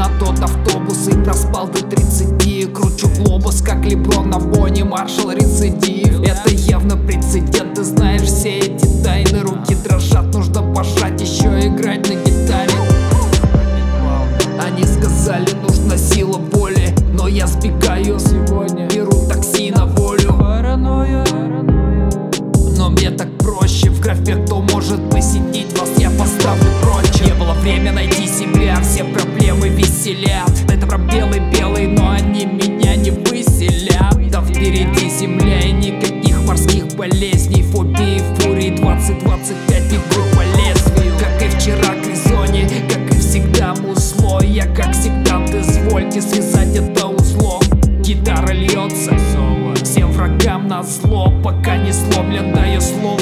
на тот автобус и проспал до 30. Кручу глобус, как Леброн на боне, маршал рецидив. Это явно прецедент, ты знаешь все эти тайны. Руки дрожат, нужно пожать, еще играть на гитаре. Они сказали, нужна сила воли, но я сбегаю сегодня, беру такси на волю. Но мне так проще, в графе кто может посетить вас, я поставлю прочь. Не было время найти себя, все проблемы веселят. Это пробелы белые, но они меня не выселят. Да впереди земля и никаких морских болезней, фобии, фурии, 20-25 бегу по лезвию. Как и вчера к резоне, как и всегда музло. Я как сектант, извольте связать это узлом. Гитара льется, всем врагам на зло, пока не сломлен, даю слово.